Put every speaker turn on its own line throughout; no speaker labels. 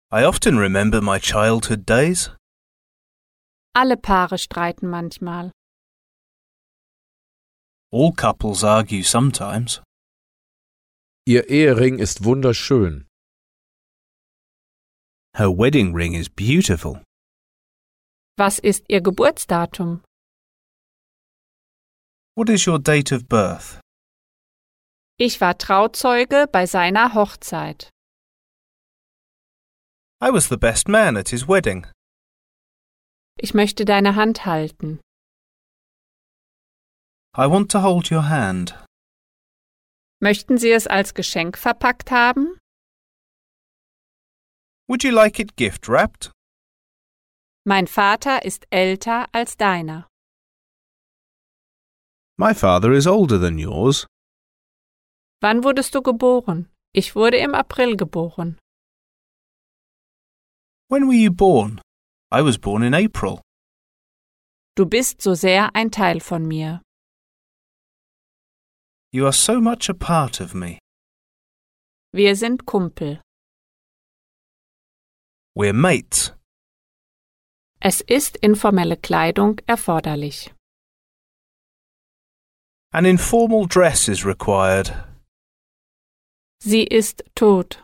I often remember my childhood days.
Alle Paare streiten manchmal.
All couples argue sometimes.
Ihr Ehering ist wunderschön.
Her wedding ring is beautiful.
Was ist Ihr Geburtsdatum?
What is your date of birth?
Ich war Trauzeuge bei seiner Hochzeit.
I was the best man at his wedding.
Ich möchte deine Hand halten.
I want to hold your hand.
Möchten Sie es als Geschenk verpackt haben?
Would you like it gift wrapped?
Mein Vater ist älter als deiner.
My father is older than yours.
Wann wurdest du geboren? Ich wurde im April geboren.
When were you born? I was born in April.
Du bist so sehr ein Teil von mir.
You are so much a part of me.
Wir sind Kumpel.
We're mates.
Es ist informelle Kleidung erforderlich.
An informal dress is required.
Sie ist tot.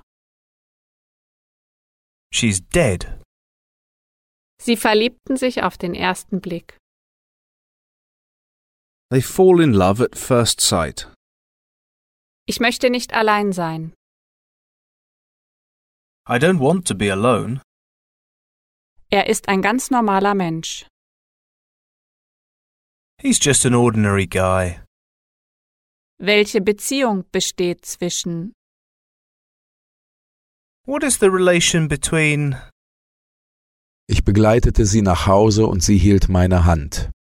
She's dead.
Sie verliebten sich auf den ersten Blick.
They fall in love at first sight.
Ich möchte nicht allein sein.
I don't want to be alone.
Er ist ein ganz normaler Mensch.
He's just an ordinary guy.
Welche Beziehung besteht zwischen?
What is the relation between?
Ich begleitete sie nach Hause und sie hielt meine Hand.